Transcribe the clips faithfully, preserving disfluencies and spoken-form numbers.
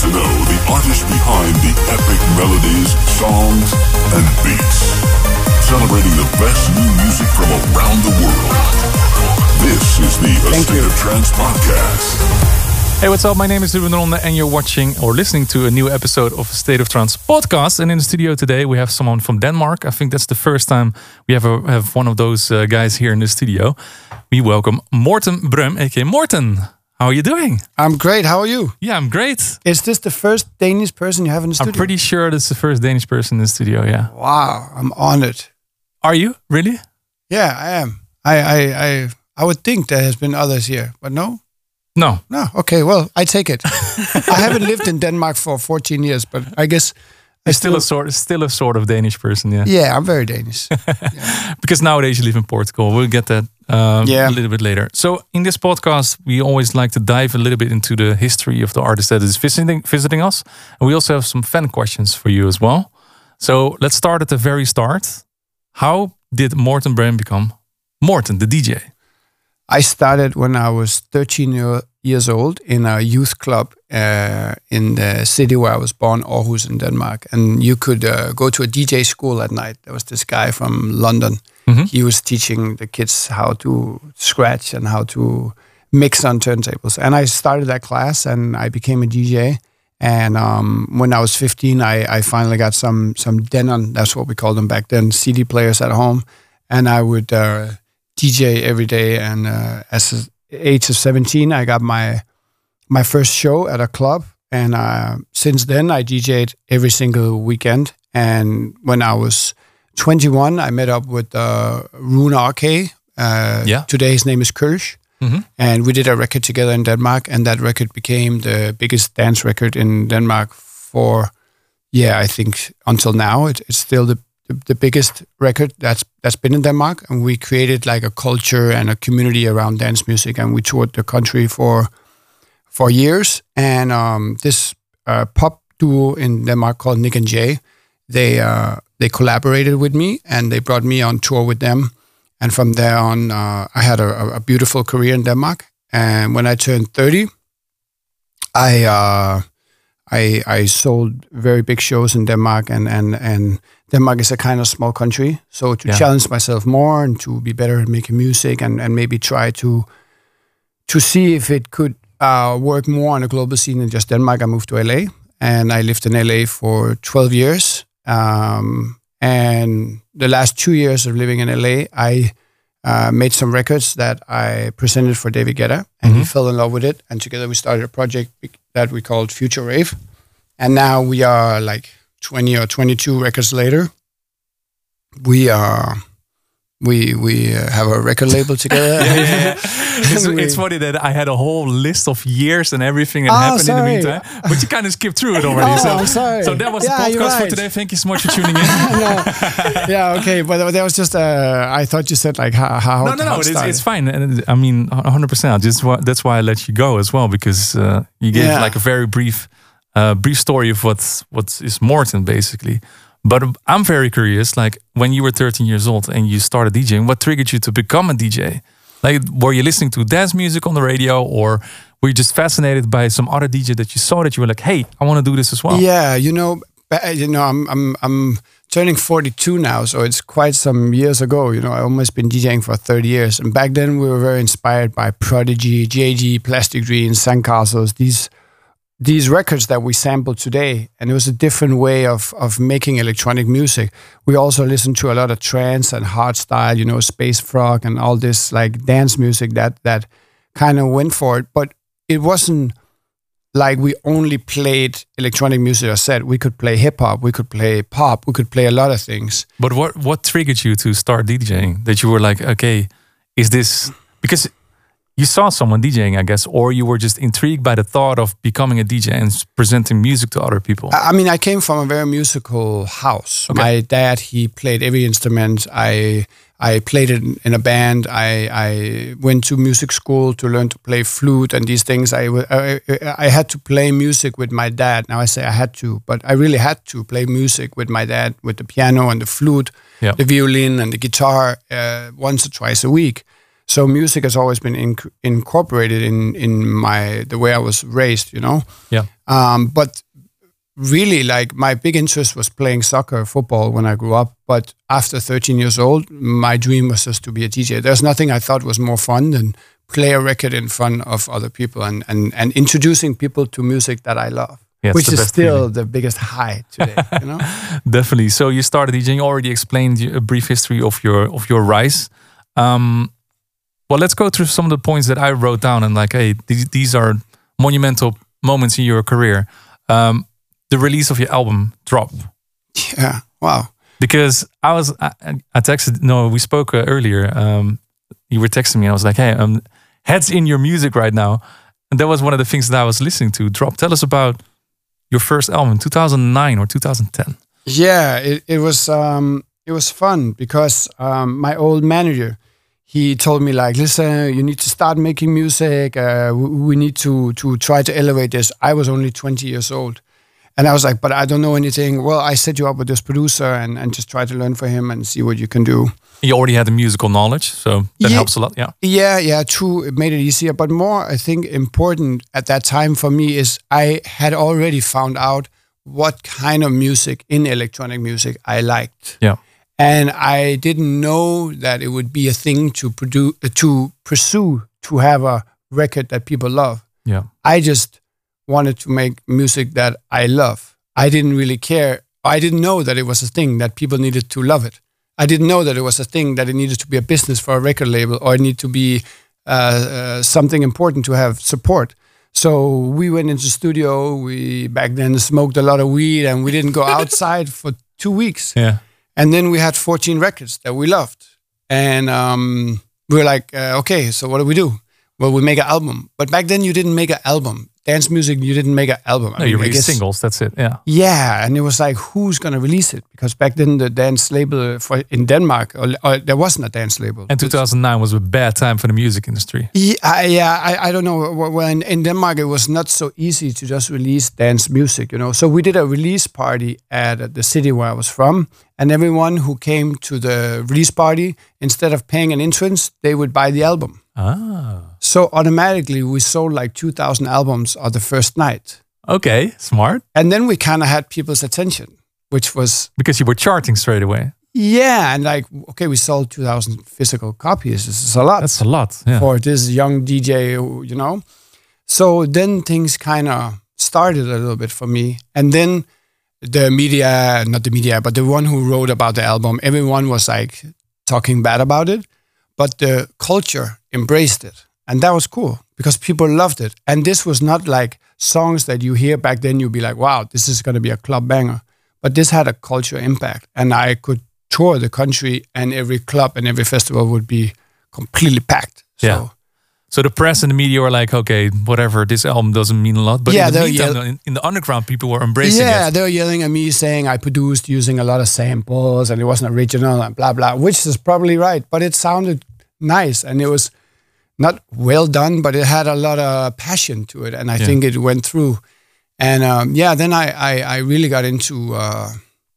to know the artist behind the epic melodies, songs, and beats. Celebrating the best new music from around the world. This is the A State of Trance podcast. Hey, what's up? My name is Ruben Ronde and you're watching or listening to a new episode of A State of Trance podcast. And in the studio today we have someone from Denmark. I think that's the first time we have, a, have one of those uh, guys here in the studio. We welcome Morten Brøm, aka Morten. How are you doing? I'm great. How are you? Yeah, I'm great. Is this the first Danish person you have in the studio? I'm pretty sure this is the first Danish person in the studio, yeah. Wow, I'm honored. Are you? Really? Yeah, I am. I I I, I would think there has been others here, but no? No. No, okay, well, I take it. I haven't lived in Denmark for fourteen years, but I guess... You're still, still a sort, still a sort of Danish person, yeah. Yeah, I'm very Danish. Yeah. Because nowadays you live in Portugal. We'll get that um, yeah. a little bit later. So in this podcast, we always like to dive a little bit into the history of the artist that is visiting visiting us. And we also have some fan questions for you as well. So let's start at the very start. How did Morten Brøm become Morten, the D J? I started when I was thirteen years old in a youth club uh, in the city where I was born, Aarhus in Denmark. And you could uh, go to a D J school at night. There was this guy from London. Mm-hmm. He was teaching the kids how to scratch and how to mix on turntables. And I started that class and I became a D J. And um, when I was fifteen, I, I finally got some some Denon, that's what we called them back then, C D players at home. And I would... Uh, D J every day, and uh, as the age of seventeen, I got my my first show at a club, and uh, since then I D J'd every single weekend. And when I was twenty-one, I met up with uh, Rune R K. Uh, yeah. Today his name is Kirsch, mm-hmm. and we did a record together in Denmark, and that record became the biggest dance record in Denmark for, yeah, I think until now. It, it's still the The, the biggest record that's that's been in Denmark, and we created like a culture and a community around dance music, and we toured the country for for years. And um, this uh, pop duo in Denmark called Nick and Jay, they uh, they collaborated with me, and they brought me on tour with them. And from there on, uh, I had a, a beautiful career in Denmark. And when I turned thirty, I uh, I I sold very big shows in Denmark, and and and. Denmark is a kind of small country, so to yeah. challenge myself more and to be better at making music and, and maybe try to to see if it could uh, work more on a global scene than just Denmark, I moved to L A, and I lived in L A for twelve years. Um, and the last two years of living in L A, I uh, made some records that I presented for David Guetta, and mm-hmm. he fell in love with it, and together we started a project that we called Future Rave. And now we are like twenty or twenty-two records later, we are we we uh, have a record label together. yeah, yeah, yeah. It's, we, it's funny that I had a whole list of years and everything that oh, happened sorry. in the meantime, but you kind of skipped through it already. oh, so, I'm sorry. So that was yeah, the podcast right. for today. Thank you so much for tuning in. no. Yeah, okay, but that was just. Uh, I thought you said like how. how no, no, no. It it's, it's fine. And I mean, one hundred percent. Just that's why I let you go as well, because uh, you gave yeah. like a very brief. Uh, brief story of what what is Morten basically, but I'm very curious. Like when you were thirteen years old and you started DJing, what triggered you to become a D J? Like, were you listening to dance music on the radio, or were you just fascinated by some other D J that you saw that you were like, hey, I want to do this as well? Yeah, you know, you know, I'm I'm I'm turning forty-two now, so it's quite some years ago. You know, I almost been DJing for thirty years, and back then we were very inspired by Prodigy, J G, Plastic Dreams, Sandcastles. These. These records that we sample today, and it was a different way of of making electronic music. We also listened to a lot of trance and hardstyle, you know, Space Frog and all this like dance music that that kind of went for it. But it wasn't like we only played electronic music or said we could play hip hop, we could play pop, we could play a lot of things. But what what triggered you to start DJing? That you were like, okay, is this because you saw someone DJing, I guess, or you were just intrigued by the thought of becoming a D J and presenting music to other people? I mean, I came from a very musical house. Okay. My dad, he played every instrument. I I played it in a band. I, I went to music school to learn to play flute and these things. I, I, I had to play music with my dad. Now I say I had to, but I really had to play music with my dad, with the piano and the flute, yep. the violin and the guitar uh, once or twice a week. So music has always been inc- incorporated in in my the way I was raised, you know. Yeah. Um, but really, like my big interest was playing soccer, football when I grew up. But after thirteen years old, my dream was just to be a D J. There's nothing I thought was more fun than play a record in front of other people and and and introducing people to music that I love. Yeah, which is still feeling. The biggest high today, you know. Definitely. So you started DJing. You already explained a brief history of your of your rise. Um, well, let's go through some of the points that I wrote down and like, hey, these these are monumental moments in your career. Um, the release of your album, Drop. Yeah. Wow. Because I was, I, I texted. No, we spoke uh, earlier. Um, you were texting me. I was like, hey, um, heads in your music right now, and that was one of the things that I was listening to. Drop. Tell us about your first album, two thousand nine or two thousand ten. Yeah, it, it was um, it was fun because um, my old manager, he told me like, listen, you need to start making music. Uh, we, we need to to try to elevate this. I was only twenty years old, and I was like, but I don't know anything. Well, I set you up with this producer and and just try to learn for him and see what you can do. You already had the musical knowledge, so that yeah, helps a lot. Yeah, yeah, yeah. True, it made it easier. But more, I think, important at that time for me is I had already found out what kind of music in electronic music I liked. Yeah, and I didn't know that it would be a thing to produce, uh, to pursue, to have a record that people love. Yeah, I just wanted to make music that I love. I didn't really care. I didn't know that it was a thing that people needed to love it. I didn't know that it was a thing that it needed to be a business for a record label or it needed to be uh, uh, something important to have support. So we went into the studio. We back then smoked a lot of weed and we didn't go outside for two weeks. Yeah, and then we had fourteen records that we loved, and um, we were like, uh, okay, so what do we do? Well, we make an album. But back then you didn't make an album. Dance music, you didn't make an album. No, I mean, you released singles, that's it, yeah. Yeah, and it was like, who's going to release it? Because back then the dance label for in Denmark, or, or there wasn't a dance label. And two thousand nine was a bad time for the music industry. Yeah, I, yeah, I, I don't know. Well, in, in Denmark, it was not so easy to just release dance music, you know. So we did a release party at the city where I was from, and everyone who came to the release party, instead of paying an entrance, they would buy the album. Ah. So automatically we sold like two thousand albums on the first night. Okay, smart. And then we kind of had people's attention, which was... Because you were charting straight away. Yeah, and like, okay, we sold two thousand physical copies. This is a lot. That's a lot, yeah. For this young D J, you know. So then things kind of started a little bit for me. And then the media, not the media, but the one who wrote about the album, everyone was like talking bad about it. But the culture embraced it. And that was cool because people loved it. And this was not like songs that you hear back then, you'd be like, wow, this is going to be a club banger. But this had a culture impact. And I could tour the country and every club and every festival would be completely packed. So, yeah. So the press and the media were like, okay, whatever, this album doesn't mean a lot. But yeah, in the meantime, yell- in, in the underground, people were embracing yeah, it. Yeah, they were yelling at me saying I produced using a lot of samples and it wasn't original and blah, blah, which is probably right. But it sounded nice and it was not well done, but it had a lot of passion to it. And I yeah. think it went through. And um, yeah, then I, I, I really got into uh,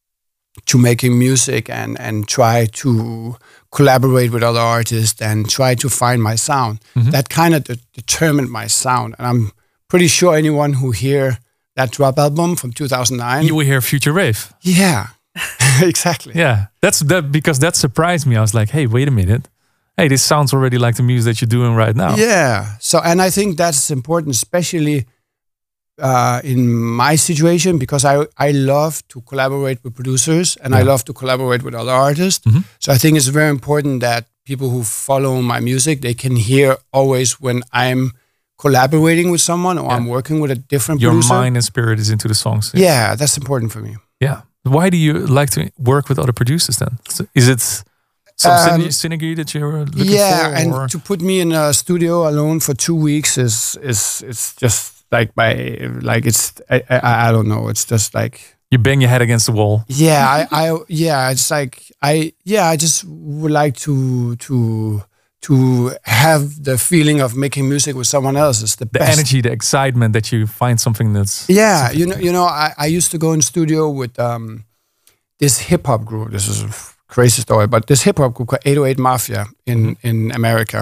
to making music and, and try to collaborate with other artists and try to find my sound. Mm-hmm. That kind of de- determined my sound. And I'm pretty sure anyone who hear that Drop album from two thousand nine... You will hear Future Rave. Yeah, exactly. Yeah, that's that because that surprised me. I was like, hey, wait a minute. Hey, this sounds already like the music that you're doing right now. Yeah. So, and I think that's important, especially uh, in my situation, because I I love to collaborate with producers and yeah. I love to collaborate with other artists. Mm-hmm. So I think it's very important that people who follow my music, they can hear always when I'm collaborating with someone or yeah. I'm working with a different Your producer. Your mind and spirit is into the songs. Yeah. yeah, that's important for me. Yeah. Why do you like to work with other producers then? Is it... Some um, synergy that you're looking yeah, for? Yeah, and or? To put me in a studio alone for two weeks is is it's just like my like it's I, I I don't know. It's just like you bang your head against the wall. Yeah, I, I yeah, it's like I yeah, I just would like to to to have the feeling of making music with someone else is the, the best. energy, the excitement that you find something that's yeah. Something You know, you know, I, I used to go in studio with um this hip hop group. This is. Crazy story, but this hip hop group called eight oh eight Mafia in, in America,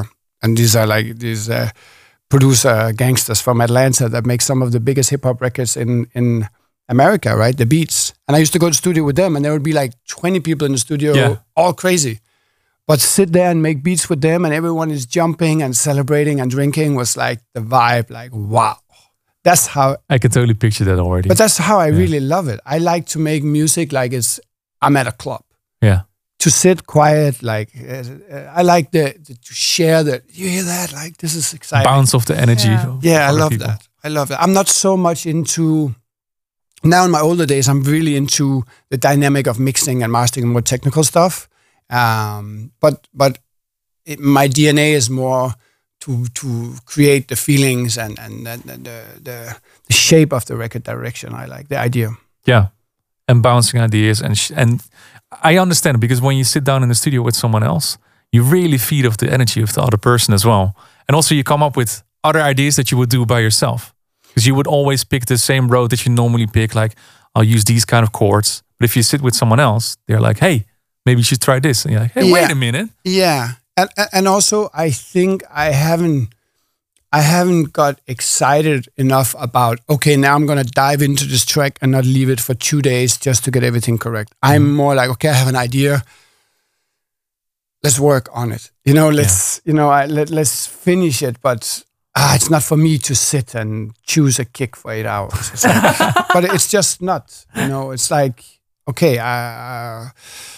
and these are like these uh, producer gangsters from Atlanta that make some of the biggest hip hop records in in America, right? The Beats. And I used to go to the studio with them, and there would be like twenty people in the studio, yeah. all crazy. But sit there and make beats with them, and everyone is jumping and celebrating and drinking was like the vibe. Like, wow. That's how... I can totally picture that already. But that's how I yeah. really love it. I like to make music like it's I'm at a club. Yeah. To sit quiet, like, uh, I like the, the to share that. You hear that? Like, this is exciting. Bounce off the energy. Yeah, of yeah I love people. that. I love that. I'm not so much into... Now in my older days, I'm really into the dynamic of mixing and mastering, more technical stuff. Um, but but it, my D N A is more to to create the feelings and and, and the, the the shape of the record direction. I like the idea. Yeah, and bouncing ideas and sh and I understand it, because when you sit down in the studio with someone else, you really feed off the energy of the other person as well, and also you come up with other ideas that you would do by yourself. Because you would always pick the same road that you normally pick, like, I'll use these kind of chords. But if you sit with someone else, they're like, hey, maybe you should try this. And you're like, hey, yeah. wait a minute. Yeah. And and also, I think I haven't I haven't got excited enough about, okay, now I'm going to dive into this track and not leave it for two days just to get everything correct. Mm. I'm more like, okay, I have an idea. Let's work on it. You know, let's, yeah. you know, I, let, let's finish it, but... Ah, it's not for me to sit and choose a kick for eight hours. It's like, but it's just not, you know. It's like, okay, uh,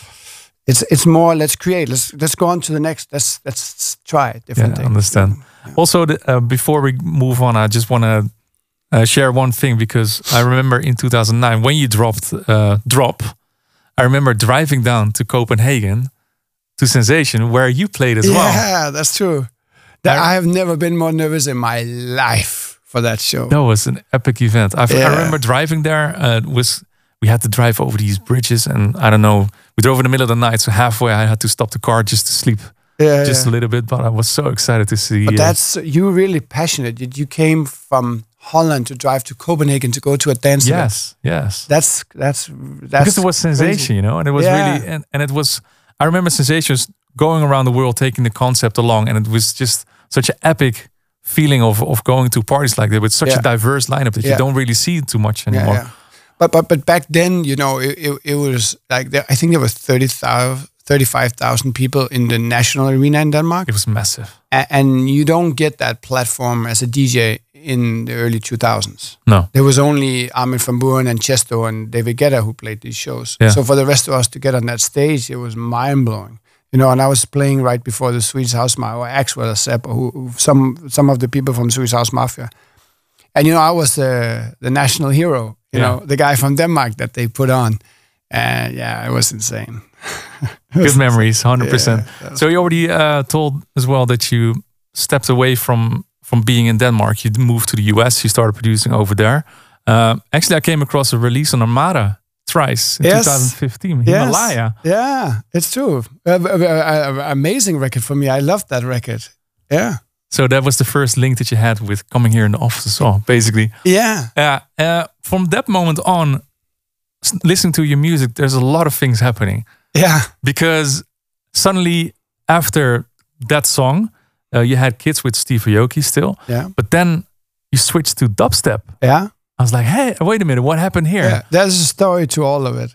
it's it's more. Let's create. Let's let's go on to the next. Let's let's try different yeah, things. I understand. Yeah. Also, the, uh, before we move on, I just want to uh, share one thing, because I remember in two thousand nine when you dropped uh, Drop, I remember driving down to Copenhagen to Sensation, where you played as yeah, well. Yeah, that's true. That I, I have never been more nervous in my life for that show. That was an epic event. I, yeah. I remember driving there. Uh, it was we had to drive over these bridges, and I don't know. We drove in the middle of the night, so halfway I had to stop the car just to sleep, yeah, just yeah. a little bit. But I was so excited to see. But uh, that's you really passionate. You came from Holland to drive to Copenhagen to go to a dance event. Yes, yes. That's that's that's because it was Sensation, crazy. You know, and it was yeah. really and, and it was. I remember Sensations going around the world, taking the concept along, and it was just such an epic feeling of of going to parties like that with such yeah. a diverse lineup that yeah. you don't really see too much anymore. Yeah, yeah. But but but back then, you know, it it, it was like there, I think there were thirty-five thousand people in the national arena in Denmark. It was massive, a and you don't get that platform as a D J in the early two thousands. No, there was only Armin van Buuren and Chesto and David Guetta who played these shows. Yeah. So for the rest of us to get on that stage, it was mind blowing. You know, and I was playing right before the Swedish House Mafia, or Axwell or Sepp, or who, who, some some of the people from Swedish House Mafia. And, you know, I was the, the national hero, you yeah. know, the guy from Denmark that they put on. And, yeah, it was insane. Good was memories, one hundred percent. Yeah, so you already uh, told as well that you stepped away from, from being in Denmark. You moved to the U S. You started producing over there. Uh, actually, I came across a release on Armada thrice in yes. twenty fifteen, yes. Himalaya. Yeah, it's true. Uh, uh, uh, amazing record for me. I loved that record. Yeah. So that was the first link that you had with coming here in the office as well, basically. Yeah. Yeah. Uh, uh, from that moment on, listening to your music, there's a lot of things happening. Yeah. Because suddenly, after that song, uh, you had Kids with Steve Aoki still. Yeah. But then you switched to dubstep. Yeah. I was like, hey, wait a minute, what happened here? Yeah, there's a story to all of it.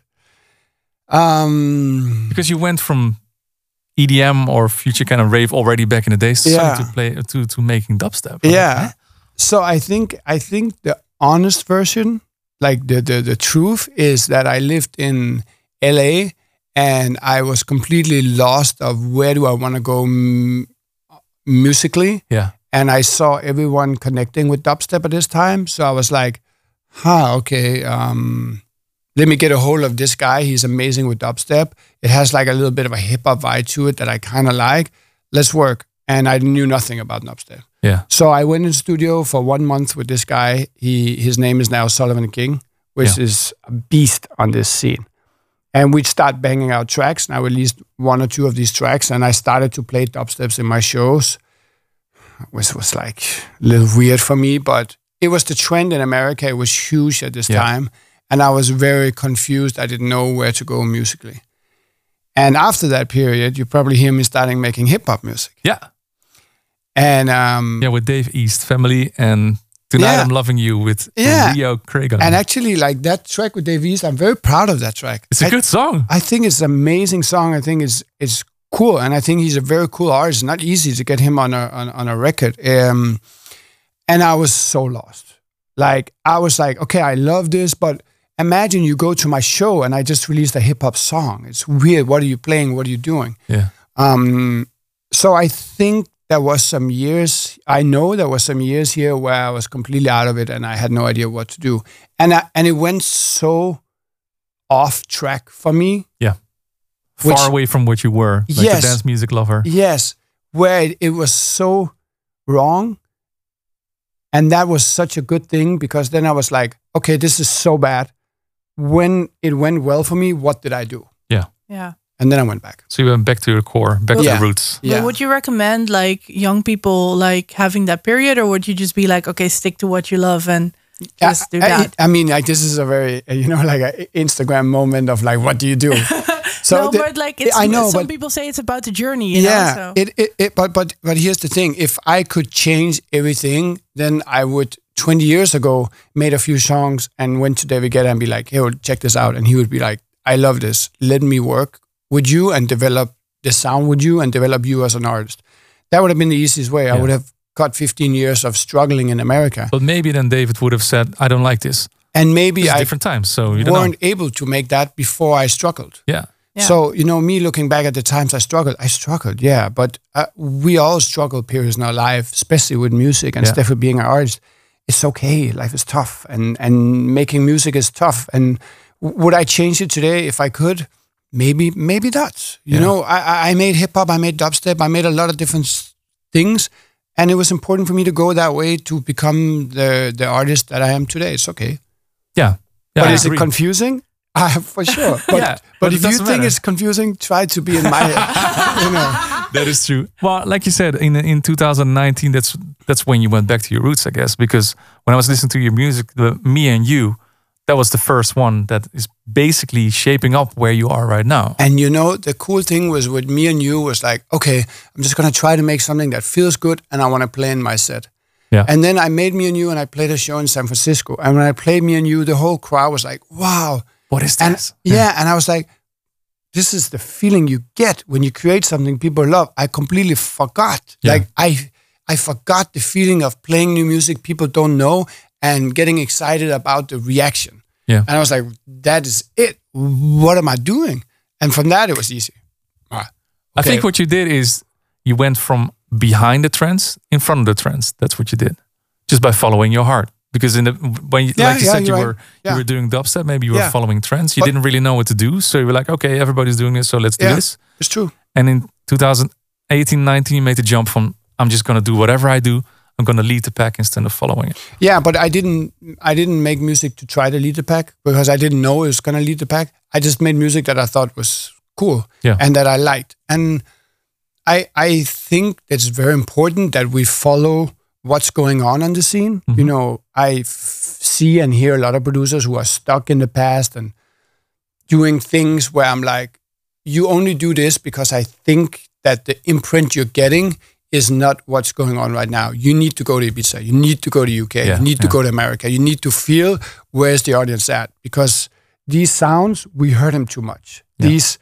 Um, because you went from E D M or future kind of rave already back in the days yeah. to play to to making dubstep. Yeah. Like, eh? So I think I think the honest version, like the, the the truth, is that I lived in L A and I was completely lost of where do I want to go m- musically. Yeah. And I saw everyone connecting with dubstep at this time, so I was like, huh, okay, um, let me get a hold of this guy. He's amazing with dubstep. It has like a little bit of a hip-hop vibe to it that I kind of like. Let's work. And I knew nothing about dubstep. Yeah. So I went in studio for one month with this guy. He His name is now Sullivan King, which yeah. is a beast on this scene. And we'd start banging out tracks, and I released one or two of these tracks, and I started to play dubsteps in my shows, which was like a little weird for me, but it was the trend in America. It was huge at this yeah. time. And I was very confused. I didn't know where to go musically. And after that period, you probably hear me starting making hip-hop music. Yeah. And um, yeah, with Dave East, Family, and Tonight yeah. I'm Loving You with yeah. Leo Craig. And actually, like that track with Dave East, I'm very proud of that track. It's a I, good song. I think it's an amazing song. I think it's it's cool, and I think he's a very cool artist. Not easy to get him on a on, on a record. Um, and I was so lost. Like I was like, okay, I love this, but imagine you go to my show and I just released a hip hop song. It's weird. What are you playing? What are you doing? Yeah. Um. So I think. There was some years, I know there was some years here where I was completely out of it and I had no idea what to do. And I, and it went so off track for me. Yeah. Far which, away from what you were, like yes, a dance music lover. Yes. Where it, it was so wrong. And that was such a good thing because then I was like, okay, this is so bad. When it went well for me, what did I do? Yeah. Yeah. And then I went back. So you went back to your core, back yeah. to the roots. Yeah. But would you recommend like young people like having that period, or would you just be like, okay, stick to what you love and just I, do that? I, I mean, like this is a very, you know, like an Instagram moment of like, what do you do? So no, the, but like it's, I know, some but, people say it's about the journey. You yeah, know, so. it, it, it, but but but here's the thing: if I could change everything, then I would. twenty years ago, made a few songs and went to David Guetta and be like, "Hey, check this out," and he would be like, "I love this. Let me work with you and develop the sound with you and develop you as an artist." That would have been the easiest way. Yeah. I would have got fifteen years of struggling in America. But maybe then David would have said, "I don't like this." And maybe I different times, so you don't weren't know. able to make that before I struggled. Yeah. yeah. So, you know, me looking back at the times I struggled, I struggled, yeah. But uh, we all struggle periods in our life, especially with music and yeah. Steffi being an artist. It's okay. Life is tough, and and making music is tough. And would I change it today if I could? Maybe, maybe not. You yeah. know, I I made hip hop, I made dubstep, I made a lot of different things, and it was important for me to go that way to become the the artist that I am today. It's okay. Yeah, yeah but I is agree. it confusing? Uh, for sure. But, yeah, but, but if you think matter. it's confusing, try to be in my head. You know. That is true. Well, like you said, in in two thousand nineteen, that's that's when you went back to your roots, I guess. Because when I was listening to your music, the Me and You, that was the first one that is basically shaping up where you are right now. And you know, the cool thing was with Me and You was like, okay, I'm just gonna try to make something that feels good, and I want to play in my set. Yeah. And then I made Me and You, and I played a show in San Francisco. And when I played Me and You, the whole crowd was like, wow. What is this? And, yeah. yeah, and I was like, this is the feeling you get when you create something people love. I completely forgot. Yeah. Like I I forgot the feeling of playing new music people don't know and getting excited about the reaction. Yeah. And I was like, that is it. What am I doing? And from that, it was easy. Ah, okay. I think what you did is you went from behind the trends in front of the trends. That's what you did. Just by following your heart. Because in the when you, yeah, like you yeah, said, you right. were yeah. you were doing dubstep, maybe you were yeah. following trends. You but, didn't really know what to do, so you were like, okay, everybody's doing this, so let's do yeah, this. It's true. And in twenty eighteen, nineteen, you made the jump from I'm just gonna do whatever I do. I'm gonna lead the pack instead of following it. Yeah, but I didn't. I didn't make music to try to lead the pack because I didn't know it was gonna lead the pack. I just made music that I thought was cool yeah. and that I liked. And I I think it's very important that we follow what's going on on the scene. Mm-hmm. You know, I f- see and hear a lot of producers who are stuck in the past and doing things where I'm like, you only do this because I think that the imprint you're getting is not what's going on right now. You need to go to Ibiza. You need to go to U K. Yeah, you need yeah. to go to America. You need to feel where's the audience at, because these sounds, we heard them too much. Yeah. These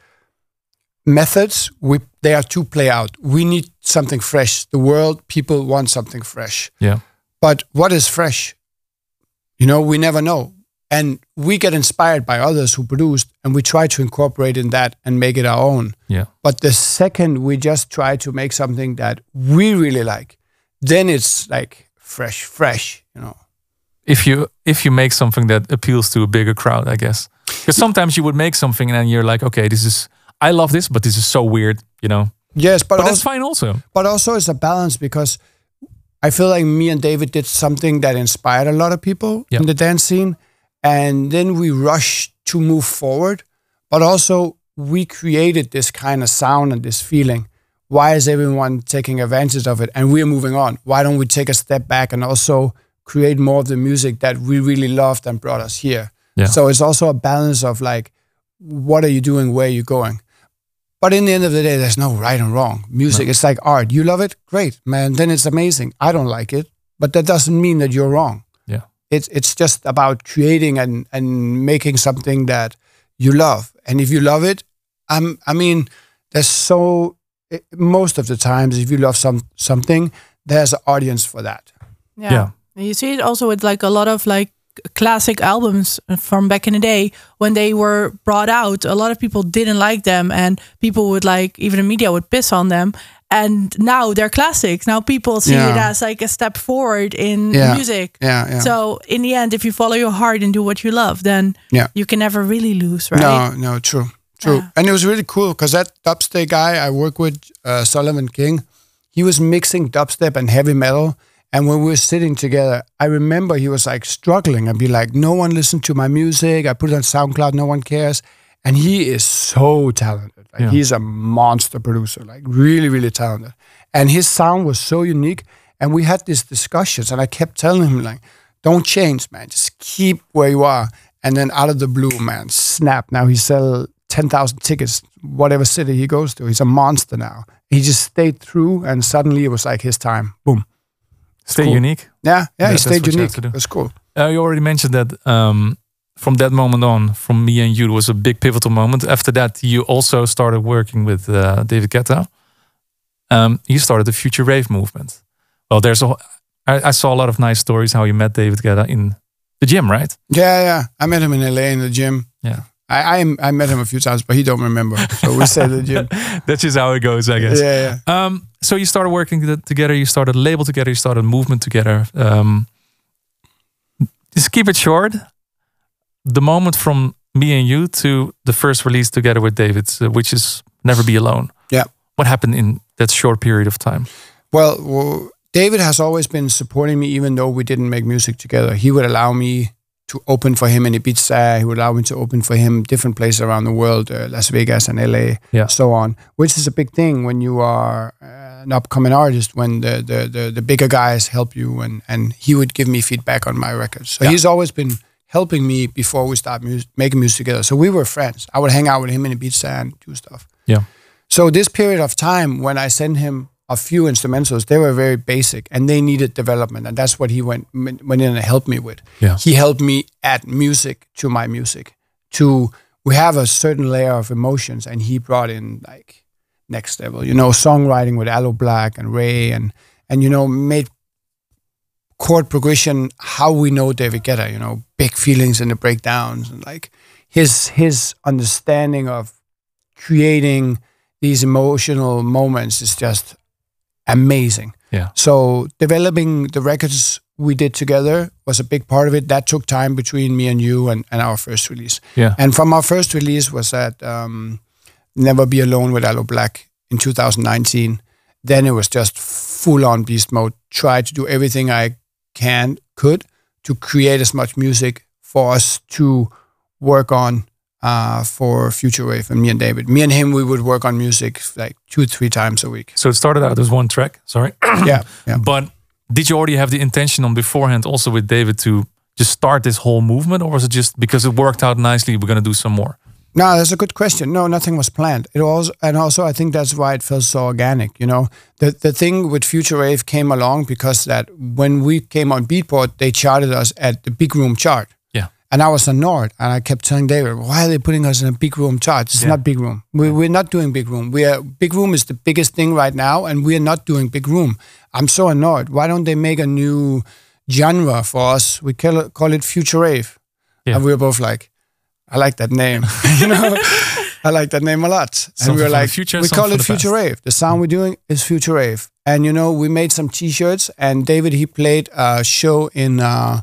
methods, we they are too play out. We need something fresh. The world, people want something fresh. Yeah. But what is fresh? You know, we never know. And we get inspired by others who produced, and we try to incorporate in that and make it our own. Yeah. But the second we just try to make something that we really like, then it's like fresh, fresh, you know. If you if you make something that appeals to a bigger crowd, I guess. Because sometimes you would make something and then you're like, okay, this is I love this, but this is so weird, you know. Yes, but, but also, that's fine also. But also it's a balance, because I feel like me and David did something that inspired a lot of people yeah. in the dance scene. And then we rushed to move forward. But also we created this kind of sound and this feeling. Why is everyone taking advantage of it? And we're moving on. Why don't we take a step back and also create more of the music that we really loved and brought us here? Yeah. So it's also a balance of like, what are you doing? Where are you going? But in the end of the day, there's no right and wrong. Music, no. It's like art. You love it? Great, man. Then it's amazing. I don't like it. But that doesn't mean that you're wrong. Yeah. It's it's just about creating and, and making something that you love. And if you love it, um, I mean, there's so... Most of the times, if you love some something, there's an audience for that. Yeah. yeah. You see it also with like a lot of like classic albums from back in the day when they were brought out. A lot of people didn't like them, and people would like, even the media would piss on them. And now they're classics. Now people see yeah. it as like a step forward in yeah. music. Yeah, yeah. So in the end, if you follow your heart and do what you love, then yeah. you can never really lose, right? No, no, true. True. Yeah. And it was really cool because that dubstep guy I work with, uh, Sullivan King, he was mixing dubstep and heavy metal. And when we were sitting together, I remember he was like struggling and be like, no one listened to my music. I put it on SoundCloud. No one cares. And he is so talented. Like yeah. He's a monster producer, like really, really talented. And his sound was so unique. And we had these discussions and I kept telling him like, don't change, man. Just keep where you are. And then out of the blue, man, snap. Now he sell ten thousand tickets, whatever city he goes to. He's a monster now. He just stayed through, and suddenly it was like his time. Boom. Stay cool. unique. Yeah, yeah, yeah he stayed unique. It was cool. Uh, you already mentioned that um, from that moment on, from me and you, it was a big pivotal moment. After that, you also started working with uh, David Guetta. Um, you started the Future Rave movement. Well, there's a. I, I saw a lot of nice stories how you met David Guetta in the gym, right? Yeah, yeah. I met him in L A in the gym. Yeah. I, I I met him a few times, but he don't remember. So we say the gym. That's just how it goes, I guess. Yeah, yeah. Um, so you started working together. You started a label together. You started a movement together. Um, just keep it short. The moment from me and you to the first release together with David, uh, which is Never Be Alone. Yeah. What happened in that short period of time? Well, well, David has always been supporting me, even though we didn't make music together. He would allow me to open for him in Ibiza. He would allow me to open for him different places around the world, uh, Las Vegas and L A, yeah. so on, which is a big thing when you are uh, an upcoming artist, when the, the, the, the bigger guys help you, and, and he would give me feedback on my records. So yeah. he's always been helping me before we start mu- making music together. So we were friends. I would hang out with him in Ibiza and do stuff. Yeah. So this period of time when I sent him a few instrumentals, they were very basic and they needed development, and that's what he went went in and helped me with. Yeah. He helped me add music to my music. To we have a certain layer of emotions, and he brought in like next level, you know, songwriting with Aloe Blacc and Ray, and and you know made chord progression how we know David Guetta, you know, big feelings in the breakdowns, and like his his understanding of creating these emotional moments is just amazing. Yeah. So developing the records we did together was a big part of it. That took time between me and you and, and our first release. Yeah. And from our first release was at um, Never Be Alone with Aloe Blacc in two thousand nineteen. Then it was just full on beast mode. Try to do everything I can, could to create as much music for us to work on Uh, for Future Rave, and me and David. Me and him, we would work on music like two, three times a week. So it started out as one track, sorry. yeah, yeah. But did you already have the intention on beforehand also with David to just start this whole movement, or was it just because it worked out nicely, we're going to do some more? No, that's a good question. No, nothing was planned. It was, and also I think that's why it felt so organic. You know, the the thing with Future Rave came along because that when we came on Beatport, they charted us at the Big Room chart. And I was annoyed, and I kept telling David, "Why are they putting us in a Big Room chart? It's yeah. not Big Room. We, we're not doing Big Room. We are Big Room is the biggest thing right now, and we are not doing Big Room. I'm so annoyed. Why don't they make a new genre for us? We call it, call it Future Rave." Yeah. And we were both like, "I like that name. you know, I like that name a lot." Something and we were like, future, "We call it Future past. Rave. The sound mm. we're doing is Future Rave." And you know, we made some T-shirts, and David he played a show in. Uh,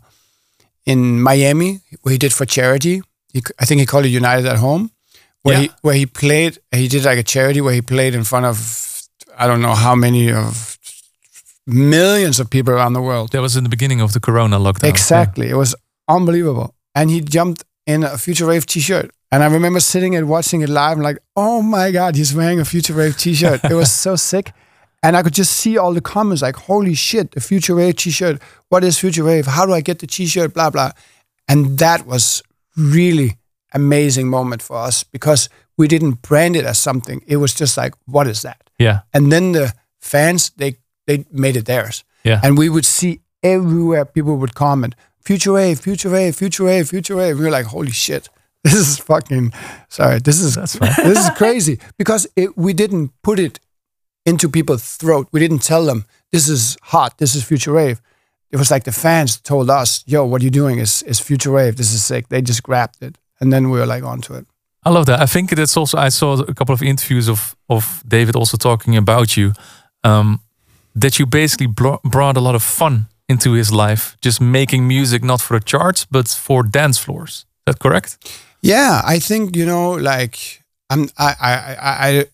in Miami, where he did for charity. He, I think he called it United at Home, where yeah. he where he played. He did like a charity where he played in front of I don't know how many of millions of people around the world. That was in the beginning of the Corona lockdown. Exactly, yeah. It was unbelievable. And he jumped in a Future Rave T-shirt, and I remember sitting and watching it live. And like, oh my God, he's wearing a Future Rave T-shirt. It was so sick. And I could just see all the comments like, holy shit, the Future Rave T-shirt. What is Future Rave? How do I get the T-shirt? Blah, blah. And that was really amazing moment for us because we didn't brand it as something. It was just like, what is that? Yeah. And then the fans, they they made it theirs. Yeah. And we would see everywhere people would comment, Future Wave, Future Wave, Future Wave, Future Wave. We were like, holy shit, this is fucking, sorry, this is That's right. this is crazy. Because it, we didn't put it into people's throat. We didn't tell them, this is hot, this is Future Wave. It was like the fans told us, yo, what you're doing is, is Future Wave, this is sick. They just grabbed it. And then we were like onto it. I love that. I think that's also, I saw a couple of interviews of, of David also talking about you, um, that you basically bro- brought a lot of fun into his life, just making music not for the charts, but for dance floors. Is that correct? Yeah, I think, you know, like, I'm, I, I, I, I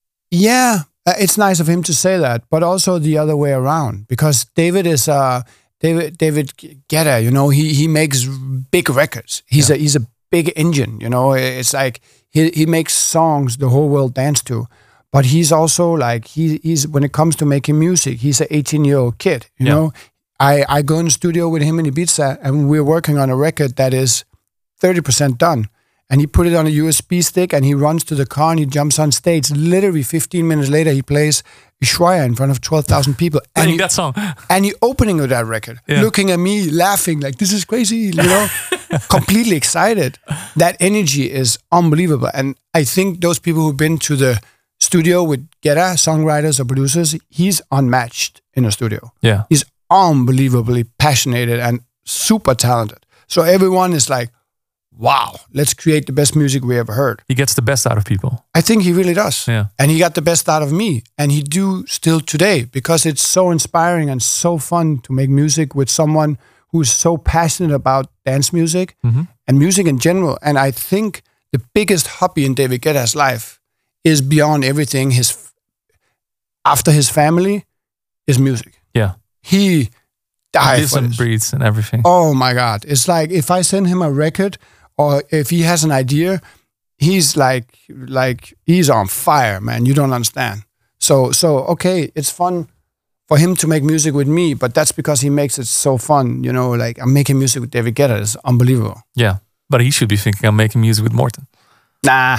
yeah, it's nice of him to say that, but also the other way around, because David is, uh, David, David Guetta, you know, he, he makes big records. He's yeah. a, he's a big engine, you know, it's like, he, he makes songs the whole world dance to. But he's also like, he, he's when it comes to making music, he's an eighteen-year-old kid, you yeah. know? I, I go in the studio with him in Ibiza, and we're working on a record that is thirty percent done. And he put it on a U S B stick, and he runs to the car, and he jumps on stage. Literally fifteen minutes later, he plays Ushuaia in front of twelve thousand people. And he, that song. And he opening with that record, yeah. looking at me, laughing, like, this is crazy, you know? Completely excited. That energy is unbelievable. And I think those people who've been to the studio with Guetta, songwriters or producers, he's unmatched in a studio. Yeah. He's unbelievably passionate and super talented. So everyone is like, wow, let's create the best music we ever heard. He gets the best out of people. I think he really does. Yeah. And he got the best out of me. And he do still today, because it's so inspiring and so fun to make music with someone who's so passionate about dance music mm-hmm. and music in general. And I think the biggest hobby in David Guetta's life is beyond everything. His after his family is music. Yeah. He dies lives and breathes and everything. Oh my God. It's like if I send him a record or if he has an idea, he's like like he's on fire, man. You don't understand. So so okay, it's fun for him to make music with me, but that's because he makes it so fun, you know, like I'm making music with David Guetta. It's unbelievable. Yeah. But he should be thinking I'm making music with Morten. Nah.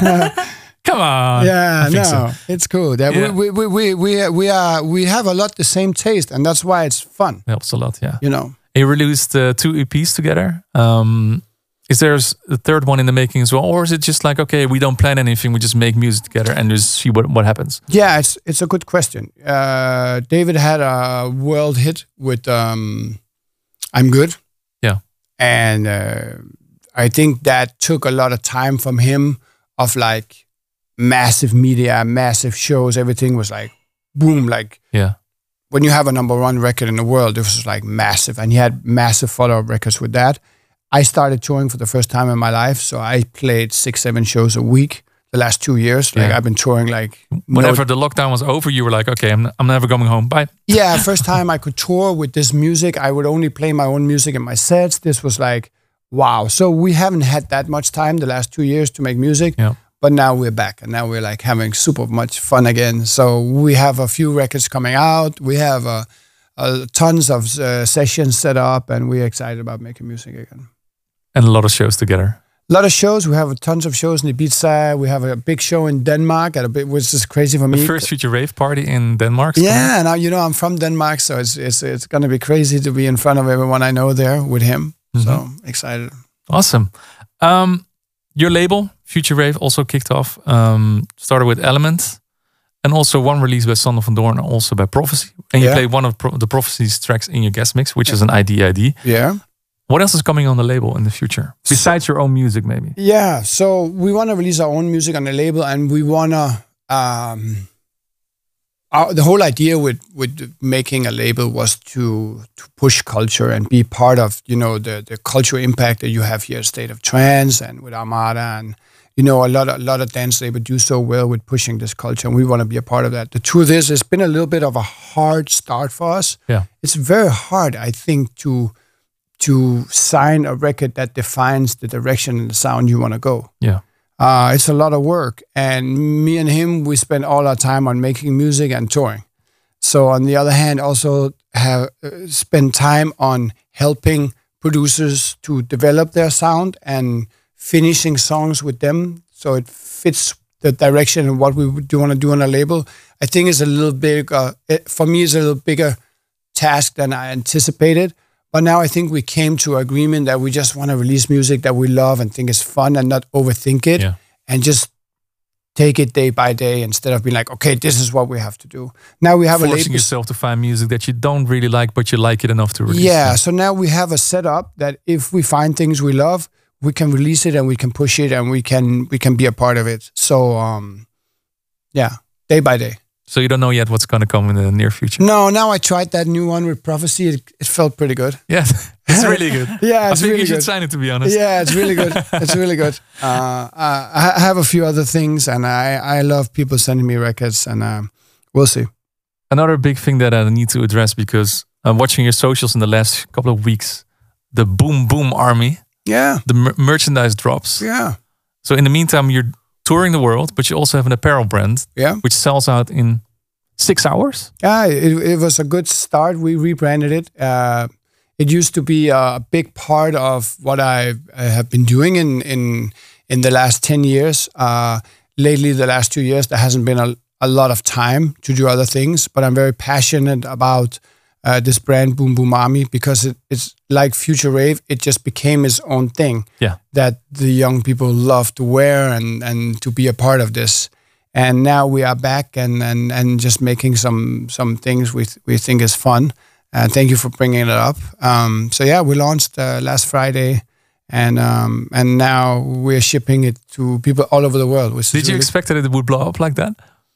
Come on. Yeah, no, so. It's cool. That yeah. we, we, we, we, we, are, we have a lot the same taste, and that's why it's fun. Helps a lot, yeah. You know. You released uh, two E Ps together. Um, is there a third one in the making as well? Or is it just like, okay, we don't plan anything, we just make music together and just see what, what happens? Yeah, it's it's a good question. Uh, David had a world hit with um, I'm Good. Yeah. And uh, I think that took a lot of time from him of like, massive media, massive shows, everything was like boom, like yeah. When you have a number one record in the world, it was like massive, and he had massive follow-up records with that. I started touring for the first time in my life, so I played six, seven shows a week the last two years. Like yeah. I've been touring like whenever no, the lockdown was over, you were like, okay, I'm I'm never coming home. Bye. Yeah, first time I could tour with this music. I would only play my own music in my sets. This was like wow. So we haven't had that much time the last two years to make music. Yeah. But now we're back, and now we're like having super much fun again. So we have a few records coming out. We have uh, uh, tons of uh, sessions set up, and we're excited about making music again. And a lot of shows together. A lot of shows. We have tons of shows in Ibiza. We have a big show in Denmark, at a bit, which is crazy for me. The first Future Rave party in Denmark. Yeah, now you know I'm from Denmark, so it's it's it's gonna be crazy to be in front of everyone I know there with him. Mm-hmm. So excited. Awesome. Um, your label, Future Rave, also kicked off. Um, started with Element, and also one release by Sander van Doorn, also by Prophecy. And you yeah. played one of Pro- the Prophecy's tracks in your guest mix, which yeah. is an I D I D. Yeah. What else is coming on the label in the future? Besides your own music, maybe? Yeah, so we want to release our own music on the label, and we want to... Um, our, the whole idea with, with making a label was to to push culture and be part of, you know, the, the cultural impact that you have here at State of Trance and with Armada. And, you know, a lot of, a lot of dance labels do so well with pushing this culture, and we want to be a part of that. The truth is, it's been a little bit of a hard start for us. Yeah, It's very hard, I think, to... to sign a record that defines the direction and the sound you want to go. Yeah. Uh, it's a lot of work. And me and him, we spend all our time on making music and touring. So on the other hand, also have uh, spend time on helping producers to develop their sound and finishing songs with them, so it fits the direction and what we do want to do on a label. I think it's a little big, uh, it, for me, it's a little bigger task than I anticipated. But now I think we came to an agreement that we just want to release music that we love and think is fun and not overthink it, yeah. and just take it day by day instead of being like, okay, this is what we have to do. Now we have forcing a label. yourself to find music that you don't really like, but you like it enough to release. Yeah, it. So now we have a setup that if we find things we love, we can release it and we can push it and we can we can be a part of it. So um, yeah, day by day. So you don't know yet what's going to come in the near future? No, now I tried that new one with Prophecy. It, it felt pretty good. Yeah, it's really good. yeah, it's I think really you should good. sign it, to be honest. Yeah, it's really good. It's really good. Uh, uh, I have a few other things, and I, I love people sending me records, and uh, we'll see. Another big thing that I need to address, because I'm watching your socials in the last couple of weeks, the Boom Boom Army. Yeah. The mer merchandise drops. Yeah. So in the meantime, you're touring the world, but you also have an apparel brand, yeah, which sells out in six hours. Yeah, it, it was a good start. We rebranded it. Uh, it used to be a big part of what I, I have been doing in in in the last ten years. Uh, lately, the last two years, there hasn't been a, a lot of time to do other things, but I'm very passionate about uh, this brand, Boom Boom Army, because it, it's like Future Rave. It just became its own thing. Yeah, that the young people love to wear and and to be a part of this. And now we are back and and and just making some some things we th we think is fun. Uh, thank you for bringing it up. Um, so yeah, we launched uh, last Friday, and um, and now we're shipping it to people all over the world. Which Did is you really expect that it would blow up like that?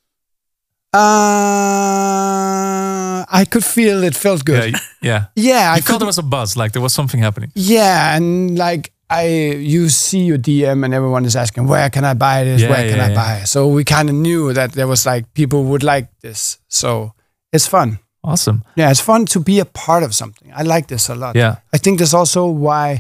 Uh, I could feel it felt good. Yeah, yeah. yeah I I felt there was a buzz, like there was something happening. Yeah, and like. I you see your D M and everyone is asking, where can I buy this? Yeah, where can yeah, I yeah. buy it? So we kind of knew that there was like people would like this. So it's fun. Awesome. Yeah, it's fun to be a part of something. I like this a lot. Yeah. I think that's also why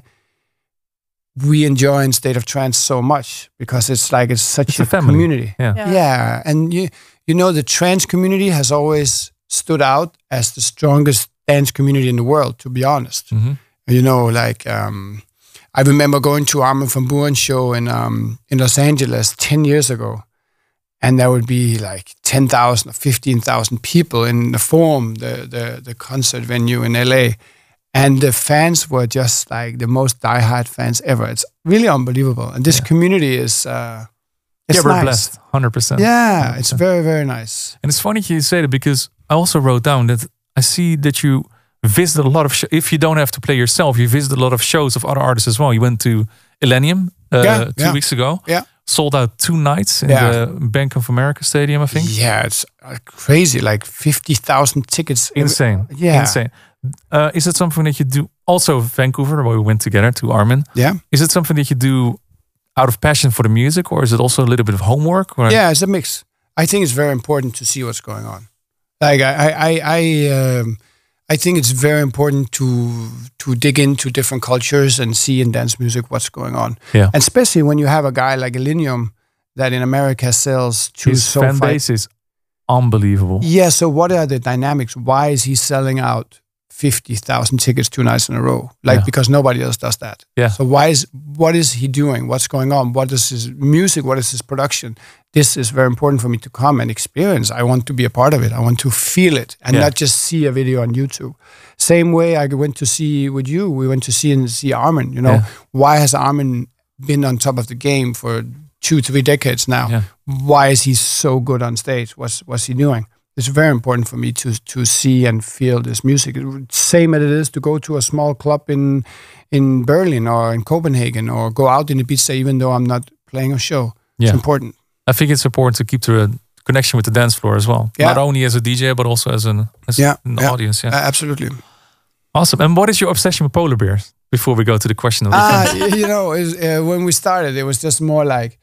we enjoy in State of Trance so much, because it's like it's such It's a, a family. community. Yeah. yeah. Yeah. And you you know the trance community has always stood out as the strongest dance community in the world, to be honest. Mm-hmm. You know, like um I remember going to Armin van Buuren's show in um, in Los Angeles ten years ago, and there would be like ten thousand or fifteen thousand people in the Forum, the, the the concert venue in L A, and the fans were just like the most diehard fans ever. It's really unbelievable, and this yeah. community is uh, it's yeah, we're nice. blessed, one hundred percent. Yeah, one hundred percent. it's very very nice. And it's funny you say that, because I also wrote down that I see that you visited a lot of, sh if you don't have to play yourself, you visited a lot of shows of other artists as well. You went to Illenium uh, yeah, two yeah. weeks ago. Yeah. Sold out two nights in Yeah. the Bank of America Stadium, I think. Yeah, it's uh, crazy, like fifty thousand tickets. Insane. Yeah. Insane. Uh, is it something that you do, also Vancouver, where we went together to Armin? Yeah. Is it something that you do out of passion for the music, or is it also a little bit of homework? Or? Yeah, it's a mix. I think it's very important to see what's going on. Like I, I, I, um, I think it's very important to to dig into different cultures and see in dance music what's going on. Yeah. And especially when you have a guy like Illenium that in America sells to His so fan fi- base is unbelievable. Yeah. So what are the dynamics? Why is he selling out fifty thousand tickets two nights in a row? Like Yeah. because nobody else does that. Yeah. So why is what is he doing? What's going on? What is his music? What is his production? This is very important for me to come and experience. I want to be a part of it. I want to feel it and Yeah. not just see a video on YouTube. Same way I went to see with you. We went to see and see Armin. You know, Yeah. why has Armin been on top of the game for two, three decades now? Yeah. Why is he so good on stage? What's what's he doing? It's very important for me to to see and feel this music. Same as it is to go to a small club in in Berlin or in Copenhagen, or go out in Ibiza, even though I'm not playing a show. Yeah. It's important. I think it's important to keep the connection with the dance floor as well. Yeah. Not only as a D J, but also as an, as Yeah, an yeah. audience. Yeah. Uh, absolutely. Awesome. And what is your obsession with polar bears? Before we go to the question of the Uh, fans? you know, it was, uh, when we started, it was just more like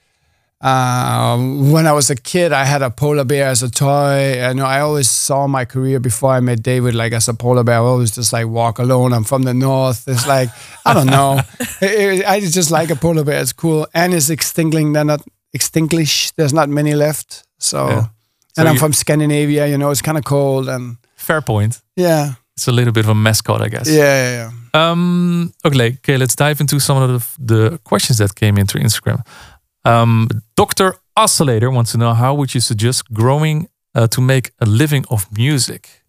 uh, when I was a kid, I had a polar bear as a toy. I know I always saw my career before I met David like as a polar bear. I always just like walk alone. I'm from the north. It's like I don't know. I, I just like a polar bear. It's cool, and it's extincting. They're not extinguished. There's not many left. So, Yeah. So and I'm you- from Scandinavia. You know, it's kind of cold and Fair point. yeah. it's a little bit of a mascot, I guess. Yeah, yeah, yeah. Um, okay, okay, let's dive into some of the, the questions that came in through Instagram. Um, Doctor Oscillator wants to know, how would you suggest growing uh, to make a living of music?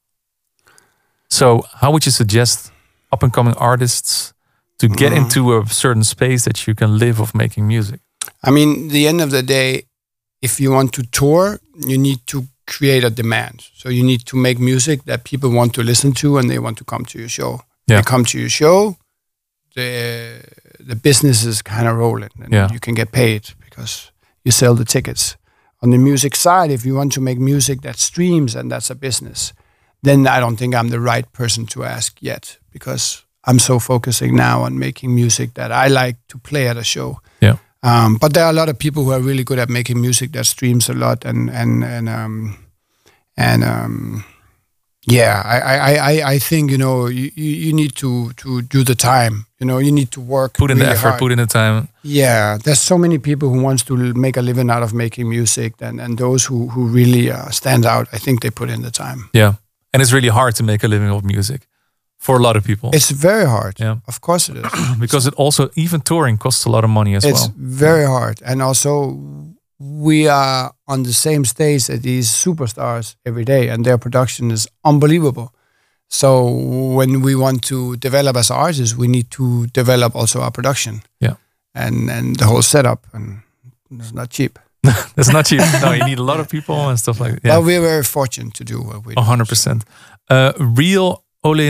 So how would you suggest up-and-coming artists to get mm. into a certain space that you can live of making music? I mean, the end of the day, if you want to tour, you need to create a demand. So you need to make music that people want to listen to and they want to come to your show. Yeah. They come to your show, the the business is kind of rolling and yeah. you can get paid because you sell the tickets. On the music side, if you want to make music that streams and that's a business, then I don't think I'm the right person to ask yet, because I'm so focusing now on making music that I like to play at a show. Yeah. Um, but there are a lot of people who are really good at making music that streams a lot, and and and um, and um, yeah, I, I, I, I think you know you, you need to to do the time. You know, you need to work. Put in really the effort. hard. Put in the time. Yeah, there's so many people who wants to make a living out of making music, and and those who who really uh, stand out, I think they put in the time. Yeah, and it's really hard to make a living of music. For a lot of people. It's very hard. Yeah. Of course it is. Because it also, even touring costs a lot of money as it's well. It's very hard. And also, we are on the same stage as these superstars every day, and their production is unbelievable. So when we want to develop as artists, we need to develop also our production. Yeah. And and the whole setup. And it's not cheap. It's not cheap. No, you need a lot of people and stuff like that. Yeah. But we're very fortunate to do what we do. one hundred percent. Uh, real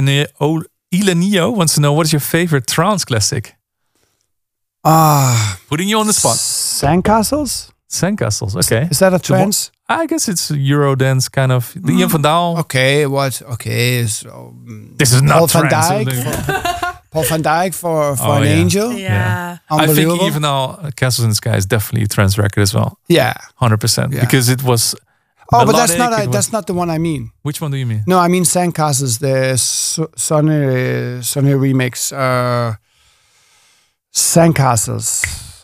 Ilenio wants to know, what is your favorite trance classic? Ah, uh, putting you on the spot. Sandcastles? Sandcastles, okay. Is that a trance? I guess it's Eurodance kind of. The mm. Ian van Dahl. Okay, what? Okay, so um, this is not Paul trance. Van Dyk. For, Paul Van Dyk for for oh, an yeah. angel. Yeah, yeah. I think even now, Castles in the Sky is definitely a trance record as well. Yeah, one hundred percent. Yeah. Because it was. Oh, but that's not a, that's not the one I mean. Which one do you mean? No, I mean Sandcastles, the Sonny Sonny remix. Uh, Sandcastles.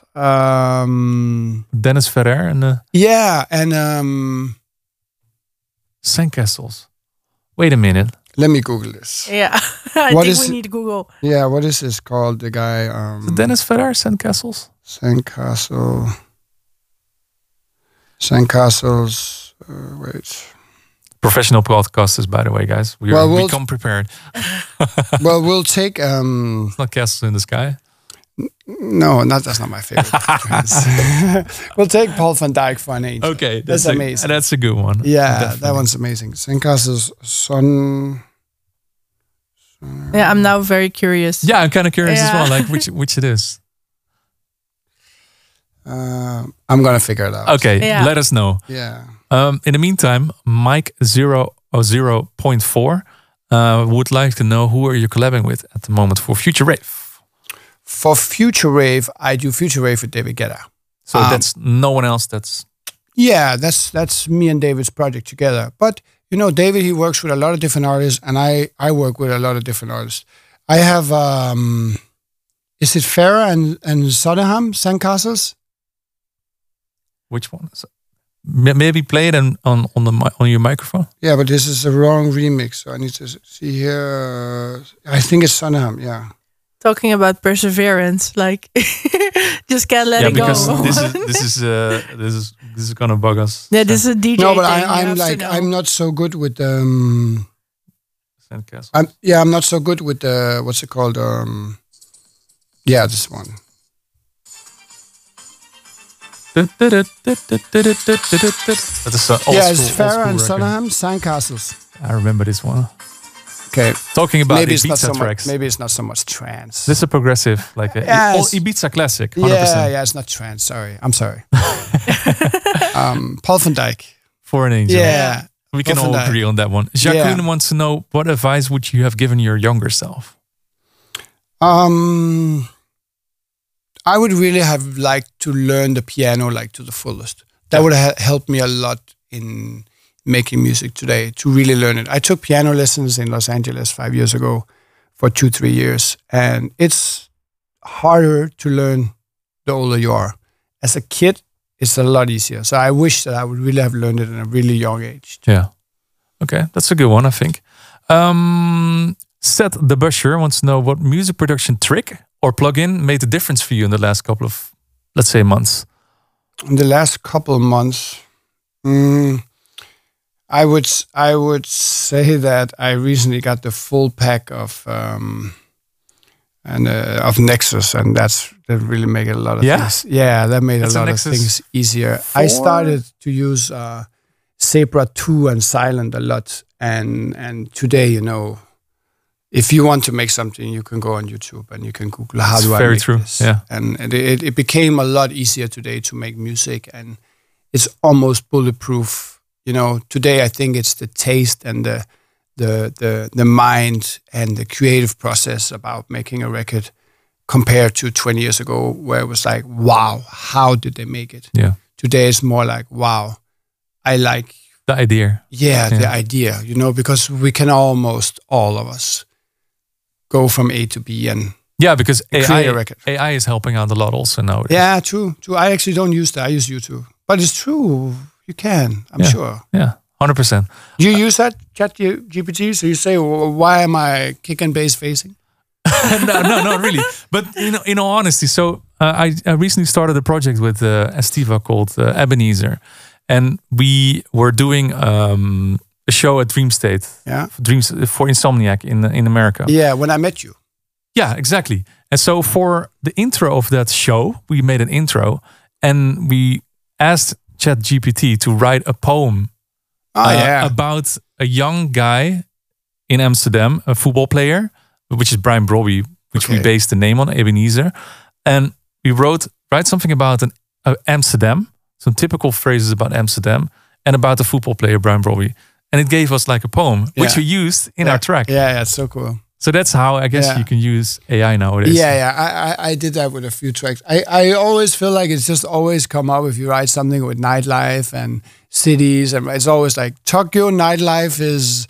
Um, Dennis Ferrer and the yeah, and um, Sandcastles. Wait a minute. Let me Google this. Yeah, I what think is we it? need to Google. Yeah, what is this called? The guy. Um, Dennis Ferrer, Sandcastles. Sandcastle. Sandcastles. Uh, wait. Professional podcasters, by the way, guys. We well, are we'll become prepared. Well, we'll take. Um, it's not Castles in the Sky. No, not that's not my favorite. We'll take Paul Van Dyk for an angel. Okay, that's, that's a, amazing. That's a good one. Yeah, definitely. That one's amazing. Sandcastles, Sun. Yeah, I'm now very curious. Yeah, I'm kind of curious yeah. as well, like which which it is. Uh, I'm gonna figure it out. Okay, yeah. let us know. Yeah. Um, in the meantime, Mike zero oh zero point four uh, would like to know, who are you collabing with at the moment for Future Rave? For Future Rave, I do Future Rave with David Guetta. So um, that's no one else. That's yeah, that's that's me and David's project together. But you know, David, he works with a lot of different artists, and I I work with a lot of different artists. I have um, is it Farah and and Sodenham Sandcastles? Which one? Maybe play it on on on the on your microphone. Yeah, but this is the wrong remix, so I need to see here. I think it's Sodenham. Yeah. Talking about perseverance, like just can't let yeah, it go. Yeah, because this is this is uh, this is this is gonna bug us. Yeah, this is a D J. No, but thing, I, I'm like I'm not so good with um. Sandcastles. I'm yeah, I'm not so good with the what's it called um. Yeah, this one. That is uh, yeah, it's Farah and Sodenham Sandcastles. I remember this one. Okay, talking about maybe Ibiza it's not so tracks. Much, maybe it's not so much trance. This is a progressive, like a yeah, all Ibiza classic. one hundred percent. Yeah, yeah, it's not trance. Sorry, I'm sorry. um, Paul Van Dyk. For an angel. Yeah, we can Paul all Van Dyk. agree on that one. Jacqueline yeah. wants to know, what advice would you have given your younger self? Um, I would really have liked to learn the piano like to the fullest. That yeah. would have helped me a lot in making music today, to really learn it. I took piano lessons in Los Angeles five years ago for two, three years. And it's harder to learn the older you are. As a kid, it's a lot easier. So I wish that I would really have learned it at a really young age. Yeah. Okay, that's a good one, I think. Um, Seth the Busher wants to know what music production trick or plugin made the difference for you in the last couple of, let's say, months. In the last couple of months, mm, I would I would say that I recently got the full pack of um, and uh, of Nexus, and that's that really made a lot of yeah? things. Yeah, that made it's a lot a of things easier. Four? I started to use uh, Zebra two and Silent a lot, and and today, you know, if you want to make something, you can go on YouTube and you can Google how it's do I very make true. this. Yeah, and it, it became a lot easier today to make music, and it's almost bulletproof. You know, today I think it's the taste and the the the the mind and the creative process about making a record compared to twenty years ago, where it was like, wow, how did they make it? Yeah. Today it's more like, wow, I like the idea. Yeah, yeah. the idea. You know, because we can almost all of us go from A to B and yeah, because A I, create a record. A I is helping out a lot also nowadays. Yeah, true. True. I actually don't use that. I use YouTube, but it's true. You can, I'm yeah. sure. Yeah, one hundred percent. Do you use that, Chat G P T? So you say, well, why am I kick and bass facing? no, no, not really. But you know, in all honesty, so uh, I, I recently started a project with uh, Estiva called uh, Ebenezer, and we were doing um, a show at Dream State, yeah, Dreams for Insomniac in in America. Yeah, when I met you. Yeah, exactly. And so for the intro of that show, we made an intro, and we asked ChatGPT to write a poem oh, uh, yeah. about a young guy in Amsterdam, a football player, which is Brian Brobby, which okay. we based the name on, Ebenezer. And we wrote, write something about an, uh, Amsterdam, some typical phrases about Amsterdam, and about the football player, Brian Brobby. And it gave us like a poem, yeah. which we used in yeah. our track. Yeah, yeah, it's so cool. So that's how I guess yeah. you can use A I nowadays. Yeah, yeah. I, I, I did that with a few tracks. I, I always feel like it's just always come up if you write something with nightlife and cities, and it's always like Tokyo nightlife is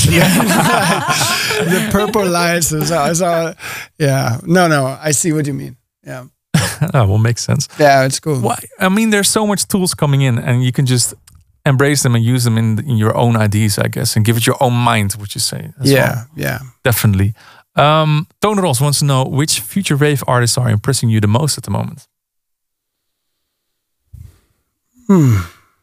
the purple lights. Is all, is all, yeah. No, no. I see what you mean. Yeah. That will make sense. Yeah, it's cool. Well, I mean, there's so much tools coming in, and you can just embrace them and use them in in your own ideas, I guess, and give it your own mind, what you say. As yeah, well. yeah. Definitely. Um, Tone Ross wants to know which future rave artists are impressing you the most at the moment. Hmm.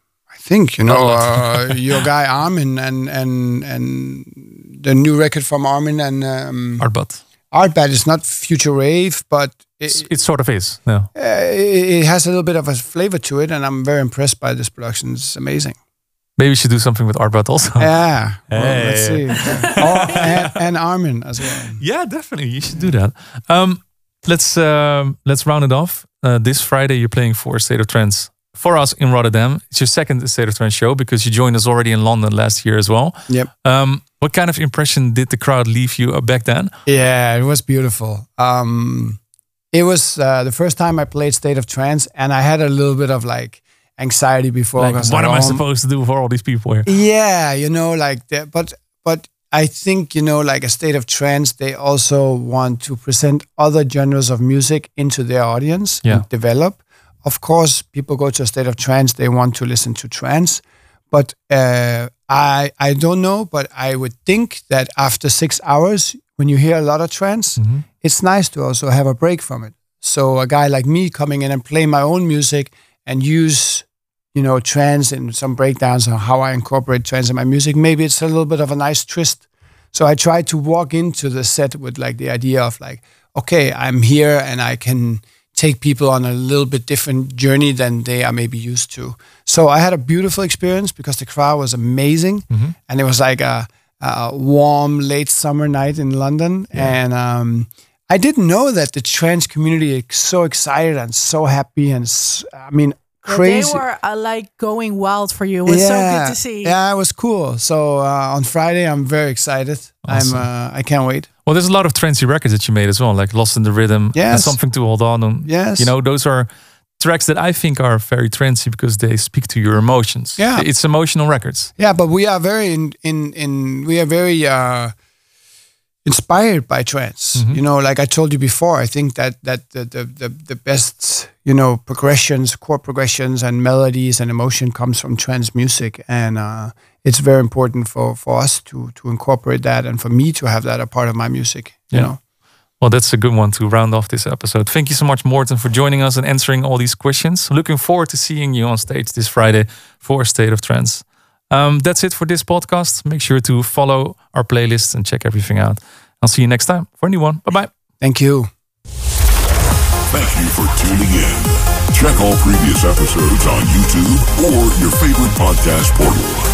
I think, you know, uh, your guy Armin and and and the new record from Armin and um, Artbat. Artbat is not future rave, but it, it sort of is. Yeah. Uh, it, it has a little bit of a flavor to it, and I'm very impressed by this production. It's amazing. Maybe we should do something with Artbat also. Yeah. Hey. Well, let's see. Yeah. Oh, and, and Armin as well. Yeah, definitely. You should do that. Um, let's um, let's round it off. Uh, this Friday, you're playing for State of Trance for us in Rotterdam. It's your second State of Trance show because you joined us already in London last year as well. Yep. Um, what kind of impression did the crowd leave you back then? Yeah, it was beautiful. Um, it was uh, the first time I played State of Trance, and I had a little bit of like anxiety before. Like, what like, am oh, I supposed to do for all these people here? Yeah, you know, like that. But but I think, you know, like a State of Trance, they also want to present other genres of music into their audience yeah. and develop. Of course, people go to a State of Trance, they want to listen to trance. But uh, I I don't know, but I would think that after six hours, when you hear a lot of trance, mm-hmm. it's nice to also have a break from it. So a guy like me coming in and playing my own music and use, you know, trance and some breakdowns on how I incorporate trance in my music, maybe it's a little bit of a nice twist. So I try to walk into the set with like the idea of like, okay, I'm here and I can take people on a little bit different journey than they are maybe used to. So I had a beautiful experience because the crowd was amazing. Mm-hmm. And it was like a, a warm late summer night in London. Yeah. And um, I didn't know that the trance community is so excited and so happy and I mean, crazy. Yeah, they were uh, like going wild for you. It was yeah. so good to see. Yeah, it was cool. So uh, on Friday, I'm very excited. Awesome. I'm. Uh, I can't wait. Well, there's a lot of trancy records that you made as well, like Lost in the Rhythm, yes. and Something to Hold On. And, yes. You know, those are tracks that I think are very trancy because they speak to your emotions. Yeah. It's emotional records. Yeah, but we are very in in, in we are very uh, inspired by trance. Mm-hmm. You know, like I told you before, I think that that the, the the the best, you know, progressions, chord progressions and melodies and emotion comes from trance music. And uh, it's very important for, for us to to incorporate that, and for me to have that a part of my music. You yeah. know. Well, that's a good one to round off this episode. Thank you so much, Morten, for joining us and answering all these questions. Looking forward to seeing you on stage this Friday for State of Trance. Um, that's it for this podcast. Make sure to follow our playlist and check everything out. I'll see you next time for a new one. Bye-bye. Thank you. Thank you for tuning in. Check all previous episodes on YouTube or your favorite podcast portal.